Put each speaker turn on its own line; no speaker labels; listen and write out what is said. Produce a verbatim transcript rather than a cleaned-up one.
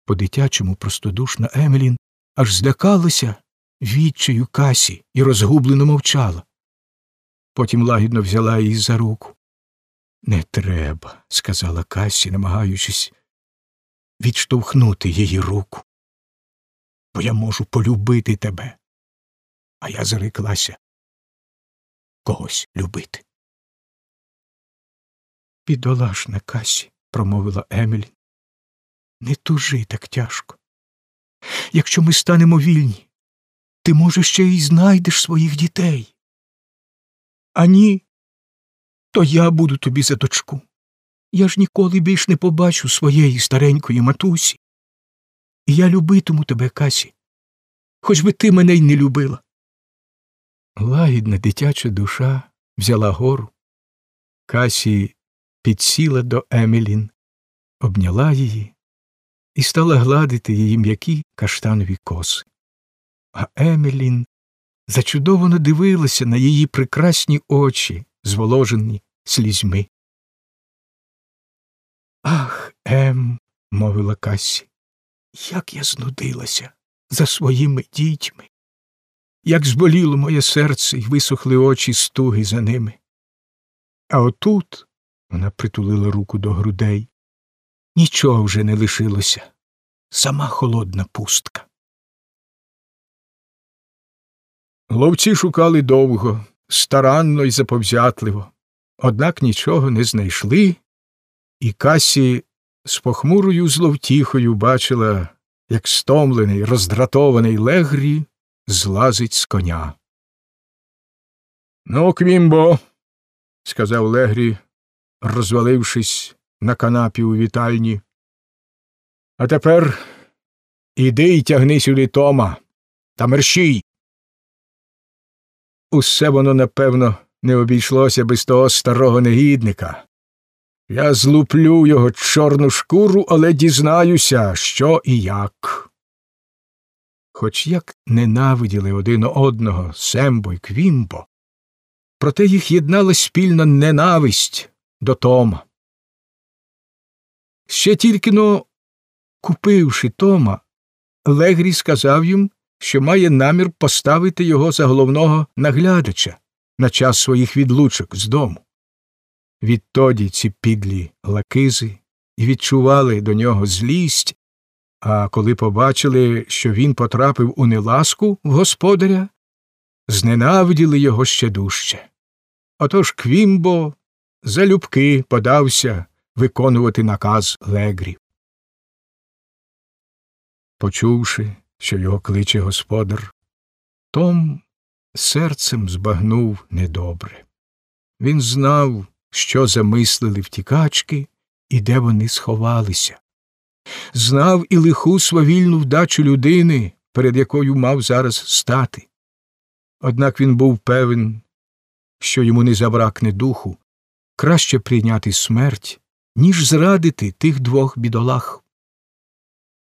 По-дитячому простодушна Емелін аж злякалася відчаю Касі і розгублено мовчала. Потім лагідно взяла її за руку. «Не треба», – сказала Касі, намагаючись відштовхнути її руку. «Бо я можу полюбити тебе, а я зареклася когось любити». «Бідолашна Касі», – промовила Емелін, – «не тужи так тяжко. Якщо ми станемо вільні, ти, може, ще й знайдеш своїх дітей. А ні, то я буду тобі за дочку. Я ж ніколи більш не побачу своєї старенької матусі. І я любитиму тебе, Касі, хоч би ти мене й не любила». Лагідна дитяча душа взяла гору. Касі підсіла до Емелін, обняла її і стала гладити її м'які каштанові коси. А Емелін зачудовано дивилася на її прекрасні очі, зволожені слізьми. «Ах, Ем», – мовила Касі, – «як я знудилася за своїми дітьми, як зболіло моє серце й висохли очі стуги за ними. А отут», – вона притулила руку до грудей, – «нічого вже не лишилося, сама холодна пустка». Ловці шукали довго, старанно й заповзятливо, однак нічого не знайшли, і Касі з похмурою зловтіхою бачила, як стомлений, роздратований Легрі злазить з коня. «Ну, Квімбо», – сказав Легрі, розвалившись на канапі у вітальні, – «а тепер іди й тягни сюди Тома та мерщій». Усе воно, напевно, не обійшлося без того старого негідника. Я злуплю його чорну шкуру, але дізнаюся, що і як. Хоч як ненавиділи один одного Сембо й Квімбо, проте їх єднала спільна ненависть до Тома. Ще тільки-но, купивши Тома, Легрі сказав їм, що має намір поставити його за головного наглядача на час своїх відлучок з дому. Відтоді ці підлі лакизи і відчували до нього злість, а коли побачили, що він потрапив у неласку в господаря, зненавиділи його ще дужче. Отож Квімбо залюбки подався виконувати наказ Легрі. Почувши, що його кличе господар, Том серцем збагнув недобре. Він знав, що замислили втікачки і де вони сховалися. Знав і лиху свавільну вдачу людини, перед якою мав зараз стати. Однак він був певен, що йому не забракне духу краще прийняти смерть, ніж зрадити тих двох бідолах.